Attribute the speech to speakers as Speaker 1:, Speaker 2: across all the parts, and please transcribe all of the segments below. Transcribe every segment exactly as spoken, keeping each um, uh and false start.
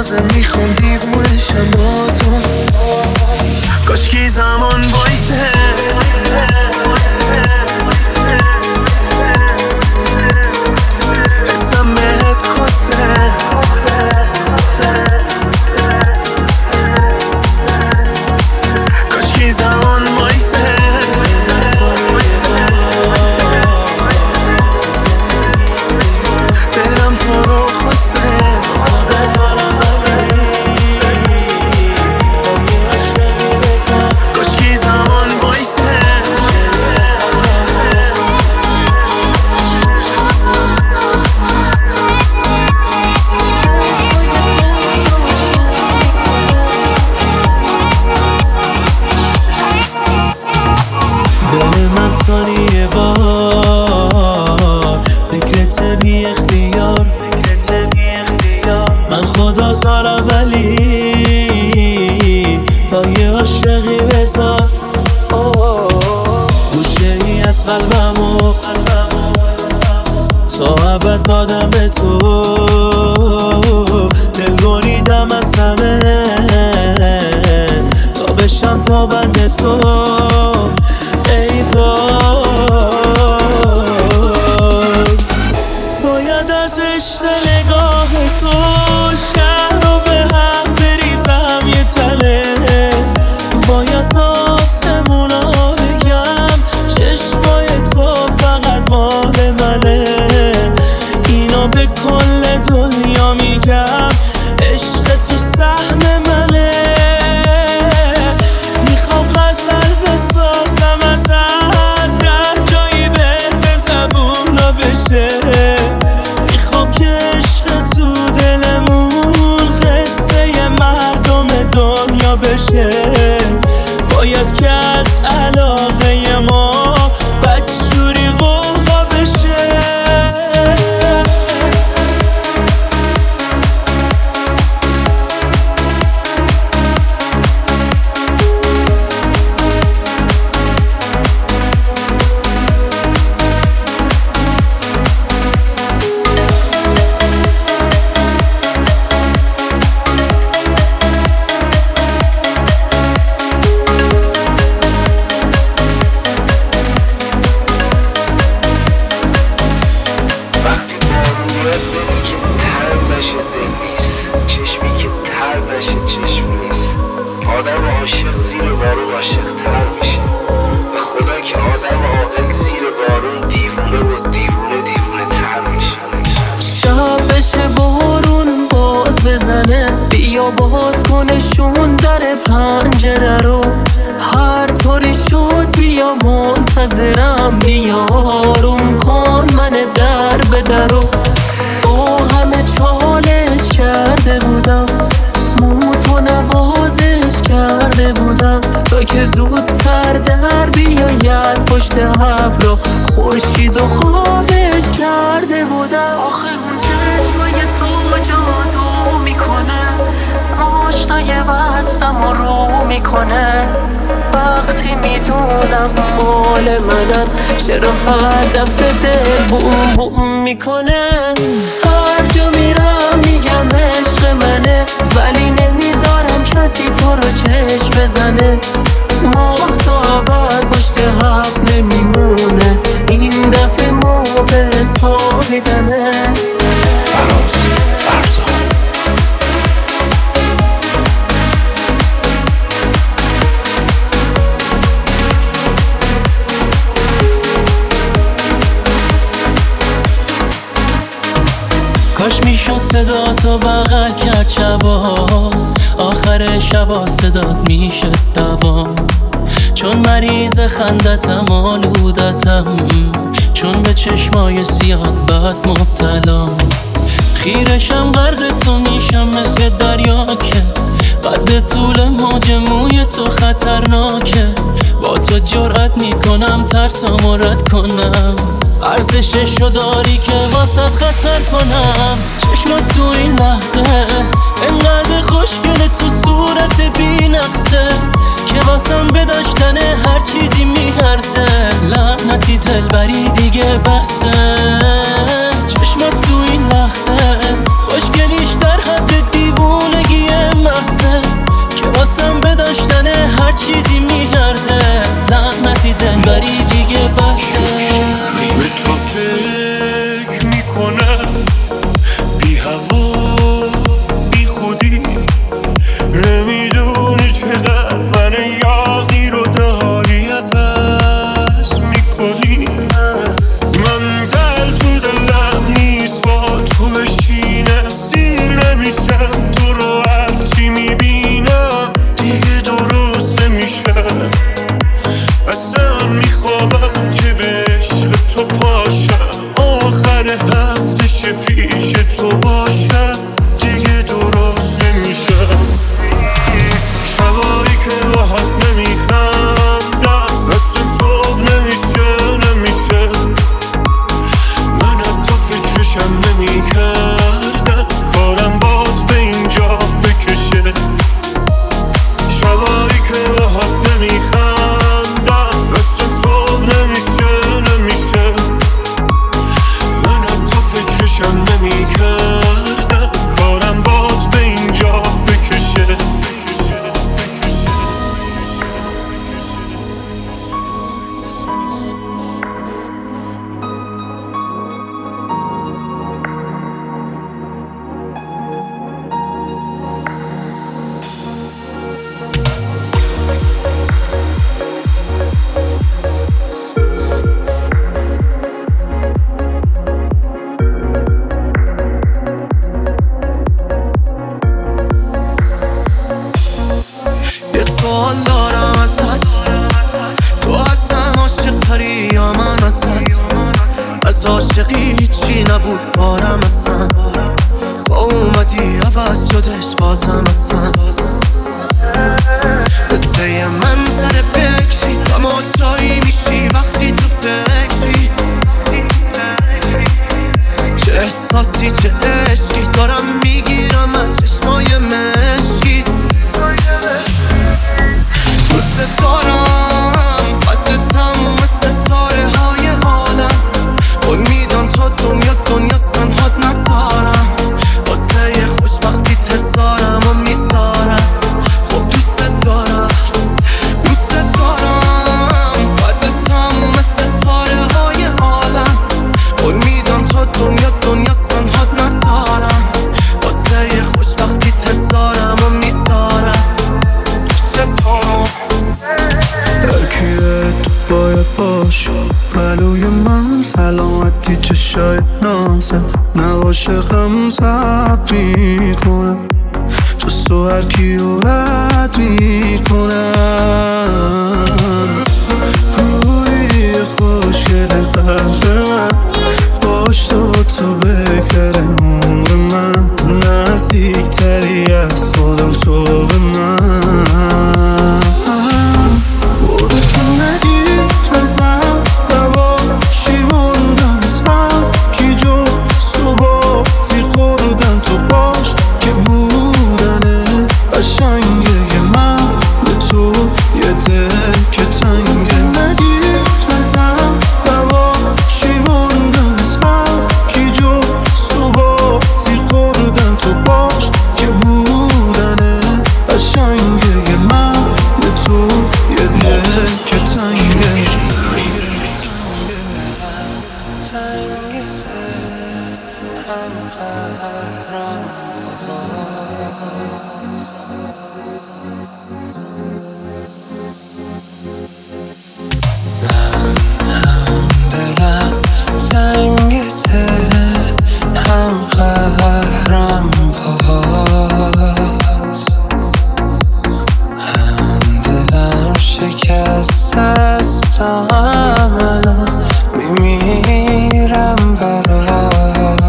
Speaker 1: بازم میخوام دیوونشم با تو. کاشکی زمان وایسه حسم بهت خواسته. کاشکی زمان وایسه دلم تو رو خواسته. کاشکی زمان وایسه دل من ثانیه بار فکرت بی اختیار. من خدا زارم ولی پای عاشقی بذار. گوشه ای از قلبمو تا ابد دادم به تو. دل بریدم از همه تا بشم پابند تو. ای وای باید از عشق نگاه تو شهر رو به هم بریزم یه تله. باید آسمونا بگم چشمای تو فقط مال منه. اینا به کل دنیا میگم عشق تو سهم منه. میخوام غزل بسازم از هر در جایی به زبونا بشه. میخوام که عشق تو دلمون قصه مردم دنیا بشه. باید که از علاقه ما بدجوری غوغا بشه.
Speaker 2: آدم عاشق زیر بارون عاشق تر میشه. به خدا که آدم عاقل زیر بارون دیوونه و دیوونه دیوونه تر میشه.
Speaker 1: شب بشه بارون باز بزنه بیا باز کنشون در پنجره رو. هر طوری شد بیا منتظرم بیا آروم کن من در به درو. با همه چالش کرده بودم موتو نوازش کرده بودم تا که زودتر در بیایی از پشت ابرا. خورشید و خوابش کرده بودم. آخه اون چشمای تو جادو میکنه آشنای وزدم رو میکنه. وقتی میدونم مال منم چرا هر دفعه دل بوم بوم میکنه. هر جا میرم میگم عشق منه ولی نمیذارم کسی تو رو چشم بزنه. ماه تا ابد پشت حق نمیمونه این دفعه موقع تا میدنه.
Speaker 3: فراز فرزاد
Speaker 1: کاش میشد صدا تو بغل کرد شبا. آخر شبا صدات میشه دوام. چون مریض خندتم آلودتم چون به چشمای سیاه بد مبتلام. خیرشم غرق تو میشم مثل دریا که قد طول موج موی تو خطرناکه. با تو جرأت میکنم ترسامو رد کنم. ارزششو داری که واسط خطر کنم. چشمات تو این لحظه انقدر خوشگله تو صورت بی نقصه که واسم به داشتن هر چیزی میارزه. لعنتی دلبری دیگه بسه. چشمات تو این لحظه خوشگلیش در حد دیوونه چیزی میارزه، لعنتی دلبری دیگه بسه.
Speaker 4: به تو فکر میکنم بی هوا بی خودی، نمیدونی چقدر من یاقی رو داری عوض میکنی. من دل تو دلم نیست با تو بشینم، سیر نمیشم تو رو هرچی میبینم دیگه درست نمیشم. اصلا میخوابم که به عشق تو پاشم، آخر هفته پیش تو باشم دیگه درست نمیشم. شبایی که راحت نمیخندم، مثل صبح نمیشه نمیشه. من حتی فکرشم نمیکردم کارم باد به اینجا بکشه. شبایی که راحت نمیخندم، مثل صبح نمیشه نمیشه. من حتی فکرشم نمیکردم کارم باد به اینجا بکشه.
Speaker 1: یه سوال دارم ازت، تو ازم عاشق تری یا من ازت؟ از عاشقی هیچی نبود بارم اصلا، با اومدی عوض شدش بازم اصلا. قصه من سر بکری تماشایی میشی وقتی تو فکری، چه احساسی چه عشقی دارم میگیرم از چشمای مشکیت. دوست دارم قد تموم ستاره های عالم، قول میدم تا دنیا دنیا سنهات نزارم، واسه یه خوشبختی تزارم و میزارم. خب دوست دارم دوست دارم قد تموم ستاره های عالم، قول میدم تا دنیا دنیا سنهات نزارم، واسه یه خوشبختی تزارم و میزارم.
Speaker 4: هرکیه تو باید باشه پلوی من، سلامتی چشای نازم نباشه غم زب میکنم، جز تو هرکی رو رد میکنم. روی خوشگل قلب من باش، تو تو بهتره عمر من، نزدیکتری از خودم تو به من. برو تو ندی ازم دوا چی موندم از هم کی جو صبح زیر خوردن تو باش که بودنه قشنگه من به تو یه دل که تنگه. ندی ازم دوا چی موندم از هم کی جو صبح زیر خوردن تو باش که بودنه قشنگه من به تو یه دل که تنگه.
Speaker 1: دلم تنگته هم قهرم باز، هم دلم شکست هستم هنوز میمیرم برات.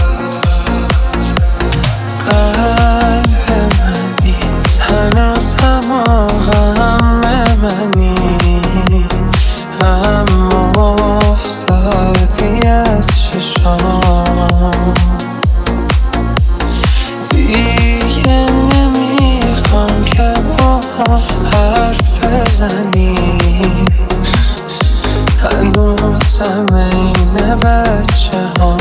Speaker 1: قلب منی هنوز هم غم منی، اما افتادی از چشام. دیگه نمیخوام که با حرف بزنی، هنوزم این بچه ها.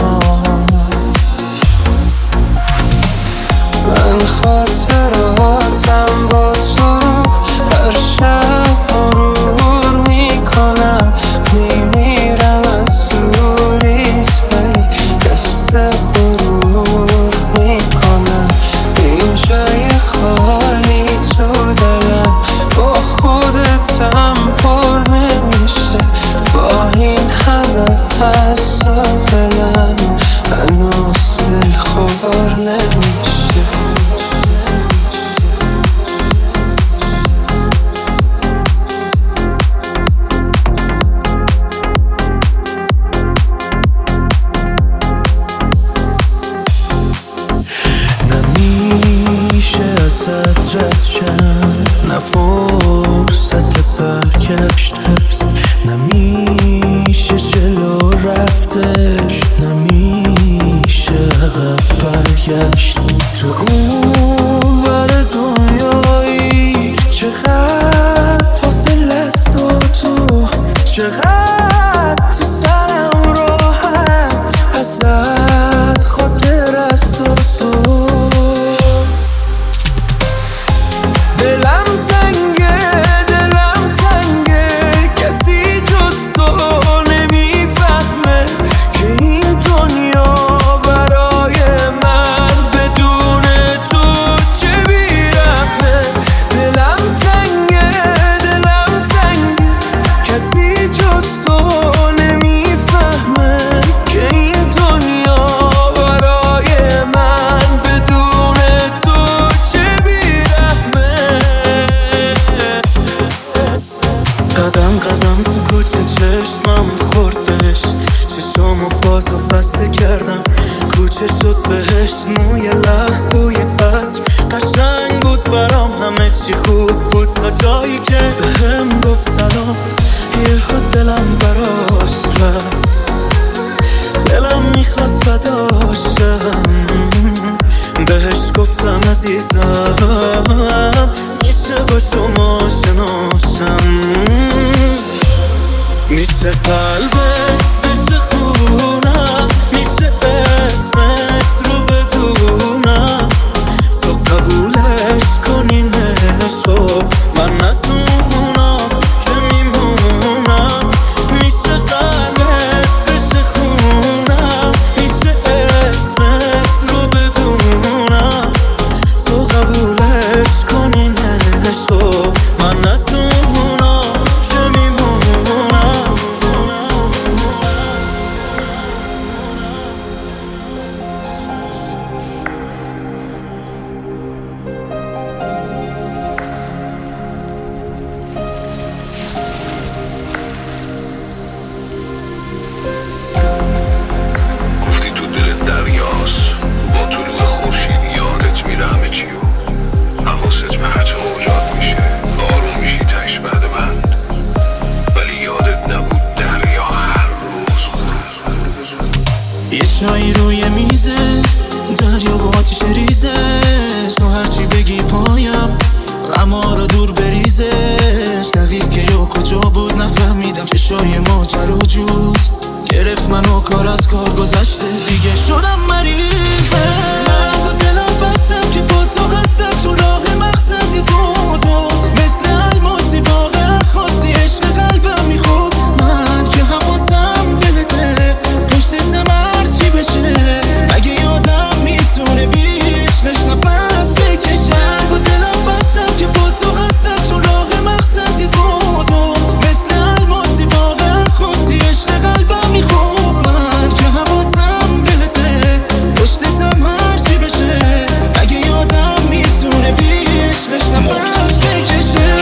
Speaker 1: من خاطراتم با تو هر شب
Speaker 4: نه فرصت برگشت هست، نمیشه جلو رفتش، نمیشه عقب برگشت. تو اون ور دنیایی چقدر فاصله است و تو چقدر تو سرم راحت ازت خاطر است و سو دلم تنگه دلم تنگه کسی جز تو نمیفهمه که این دنیا برای من بدون تو چه بیرحمه. دلم تنگه دلم تنگه کسی جز تو نمیفهمه که این دنیا برای من بدون تو چه بیرحمه. قدم قدم تو کوچه چشمم خوردش، چشامو باز و بسته کردم کوچه شد بهش. موی لخ بوی عطر قشنگ بود برام، همه چی خوب بود تا جایی که بهم گفت سلام. یهو دلم براش رفت، دلم میخواست بداشم، بهش گفتم عزیزم میشه با شما شناشم، میشه قلبت بشه خونم، میشه اسمت رو بدونم، تو قبولش کنین عشقو من از اونا که میمونم. میشه قلبت بشه خونم، میشه اسمت رو بدونم، تو قبولش کنین عشقو من از اونا که میمونم.
Speaker 2: گفتی تو دل دریاست، با طلوع خورشید یادت میره همه چی و حواست پرت موجات میشه، آروم میشی تش بعد بند، ولی یادت نبود دریا هر روز خورد.
Speaker 1: یه چایی روی میزه، دریا با آتیش ریزه، تو هرچی بگی پایم غما رو دور بریزش. دقیق که یا کجا بود نفهمیدم، چشای ماجرا جود گرفت منو، کار از کار گذشته دیگه شدم مریضه. من با دلم بستم که با تو هستم، تو راه مقصدی تو تو مثل الماسی واقعا خاصی عشق قلبم میخوب. من که حواسم بهته پشتتم هرچی بشه، اگه یادم میتونه بیشقش نفس بکشم. با دلم بستم که با تو هستم، تو راه مقصدی تو تو مثل الماسی واقعا خاصی عشق قلبم میخوب. من که حواسم بهته پشتتم هرچی بشه، اگه یادم میتونه بیشقش نفس بکشه.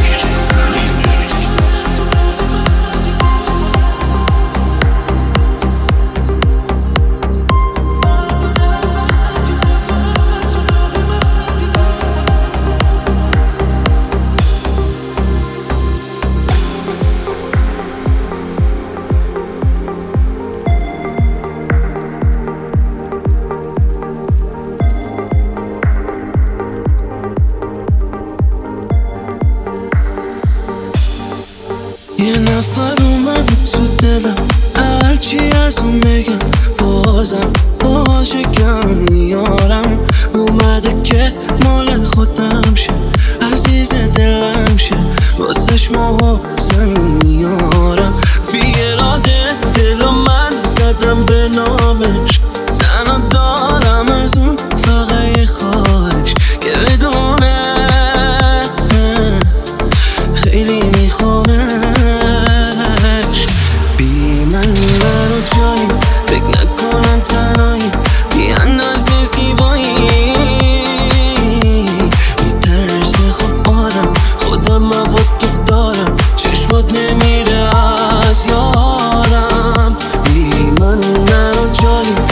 Speaker 1: یه نفر اومده تو دلم، هرچی از اون بگم بازم باشه کم میارم. اومده که مال خودم شه، عزیز دلم شه، واسش ماه زمین میارم. بی اراده دل من زدم به نامش، تنها دارم از اون فقط یه خواهش که بدونه خیلی میخوامش. بی من منو جایی فکر نکنم تنهایی، بی اندازه زیبایی میترسه خب آدم خودم مواد تو دارم، چشمات نمیره از یارم. بی من منو جایی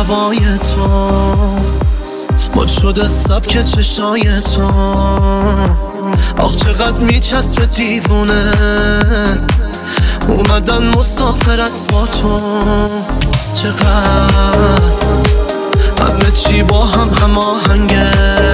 Speaker 1: هوای تو، مد شده سبک چشای تو. آخ چقدر میچسبه دیوونه اومدن مسافرت با تو. چقدر همه چی با هم هماهنگه،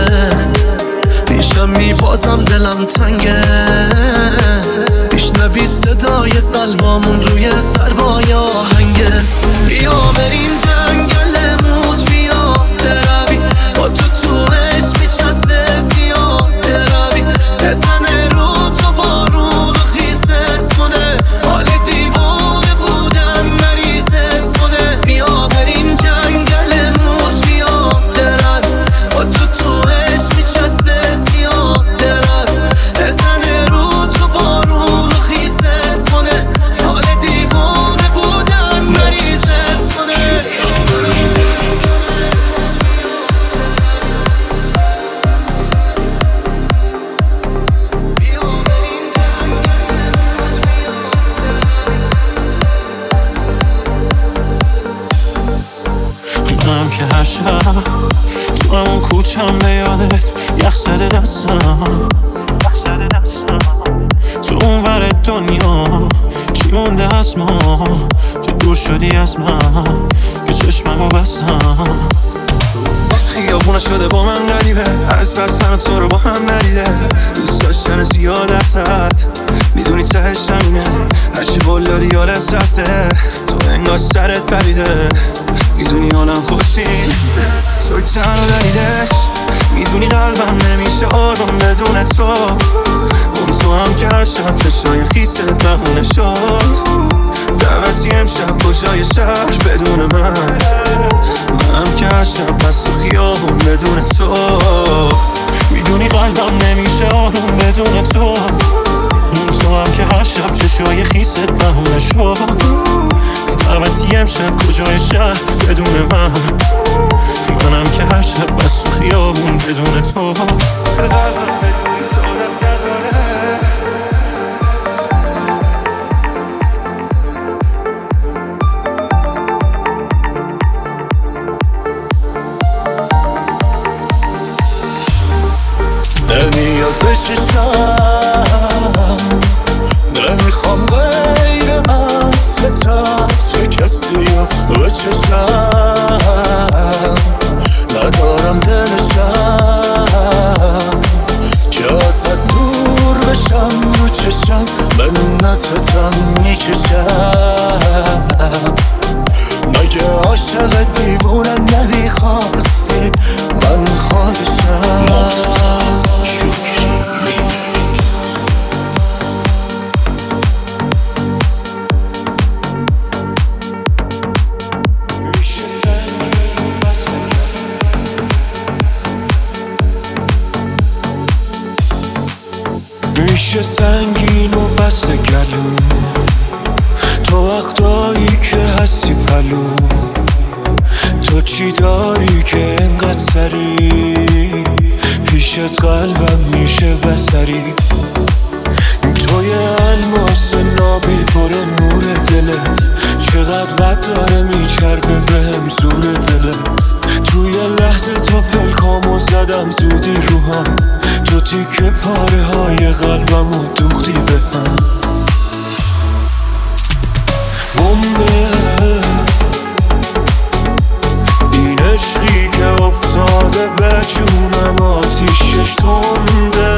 Speaker 1: پیشم میبازم دلم تنگه. میشنوی صدای قلبامون روی سربای آهنگه. بیا بریم جنگل موج، بیا بروی با تو تو عشق میچسبه زیاد روی. بزنه رو تو بارون و خیست کنه، حال دیوانه بودن مریضت کنه. بیا بریم جنگل موج، بیا بروی با تو تو عشق میچسبه زیاد روی. بزنه رو تو بارون و خیست کنه، حال دیوانه بودن مریضت کنه.
Speaker 5: منم که هر شب تو همون کوچم به یادت یخ زده دستم. تو اون ور دنیا چی مونده از ما که دور شدی از من که چشممو بستم. خیابونه شده با من غریبه، از بس من و تو رو با هم ندیده. دوست داشتن زیاد ازت میدونی تهش همینه، هرچی بلدی یادت رفته تو انگار سرت پریده. میدونی حالم خوشین توی تن و دلیلش، میدونی قلبم نمیشه آروم بدون تو. اون تو هم که هر شب چشای خیست بهونه شد، دعوتی امشب کجای شهر بدون من. منم که هر شب پس تو خیابون بدون تو. میدونی قلبم نمیشه آروم بدون تو. اون تو هم که هر شب چشای خیست بهونه شد، دعوتی امشب کجای شهر بدون من. منم که هر شب بس تو خیابون بدون تو.
Speaker 1: نمیاد بچشم، نمیخوام غیر عطر تطر کسی رو بچشم. ندارم دلشم که ازت دور بشم، رو چشم منتتم میکشم. مگه عاشق دیوونه نمیخواستی من خواهشم.
Speaker 5: میشه سنگین و بسته گلو، تو وقتایی که هستی پلو. تو چی داری که انقدر سری پیشت قلبم میشه بسری. توی الماس نابی پر نور دلت، چقدر بد داره میچربه بهم زور دلت. توی لحظه تا پلکامو زدم زودی روحم، تو تیکه پاره های قلبمو دوختی به هم. بمبه این عشقی که افتاده به جونم آتیشش تنده.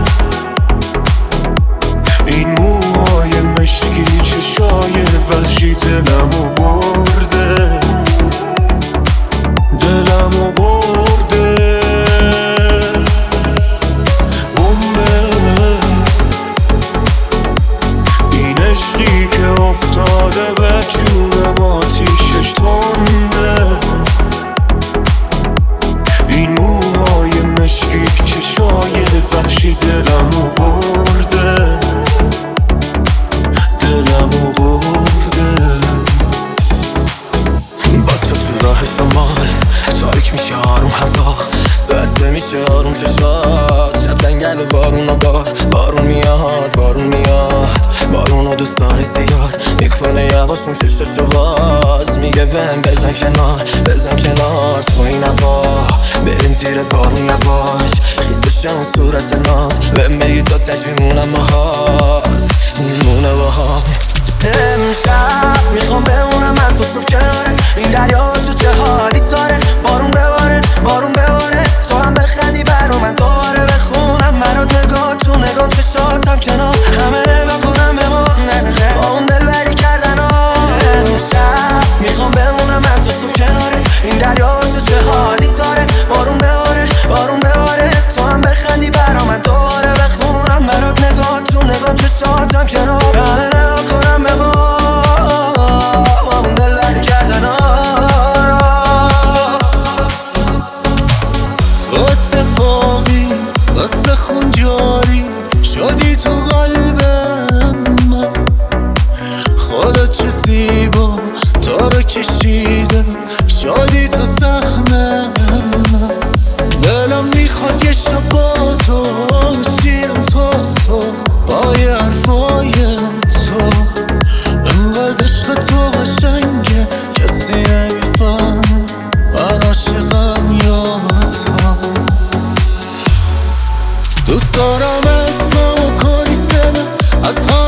Speaker 5: این موهای مشکی چشای وحشی دلمو برده، دلمو برده. بمبه این عشقی که افتاده به جونم آتیشش تنده. این موهای مشکی چشای وحشی دلمو برده، دلمو برده.
Speaker 1: با تو تو راه شمال تاریک میشه آروم هوا، بسته میشه آروم چشات. شب جنگل و بارون و باد، بارون میاد بارون میاد. بارون و دوست داری زیاد،
Speaker 4: میکنه یواش اون چشتشو باز، میگه بهم بزن کنار بزن کنار تو این هوا، بریم زیر بارون یواش خیز بشه اون صورت ناز، بهم بگی تا تج میمونم باهات میمونه باهام. امشب میخوام بمونم من تو صبح کنارت، این دریا تو چه حالی داره، بارون بباره بارون بباره تو هم بخندی برا من دوباره بخونم برات نگاه تو نگام چشاتم کنار همه نگاه کنم به ما با اون دلبری کردن ها. امشب میخوام بمونم من تو صبح کنارت، این دریا تو چه حالی داره، بارون بباره بارون بباره تو هم بخندی برا من دوباره بخونم برات نگاه تو نگام چشاتم کنار همه نگاه کنم به ما با اون دلبری کردن ها.
Speaker 1: تو اتفاقی واسه خون جاری شدی تو قلبم من، خدا چه زیبا تو رو کشیده شدی تو سهمم، دلم میخواد یه شب با تو شیم تا صبح با یه حرفای تو، انقدر عشق تو قشنگه کسی نمیفهمه من عاشقم یا تو. دوست دارم اسممو کنی سنه از